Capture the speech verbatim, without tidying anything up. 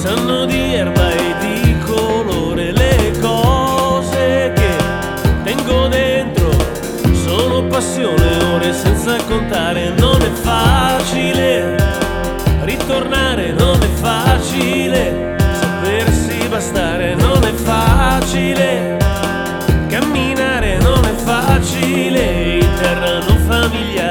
sanno di erba e di colore. Le cose che tengo dentro sono passione, ore senza contare. Non è facile ritornare, non è facile sapersi bastare, non è facile camminare, non è facile in terra non familiare.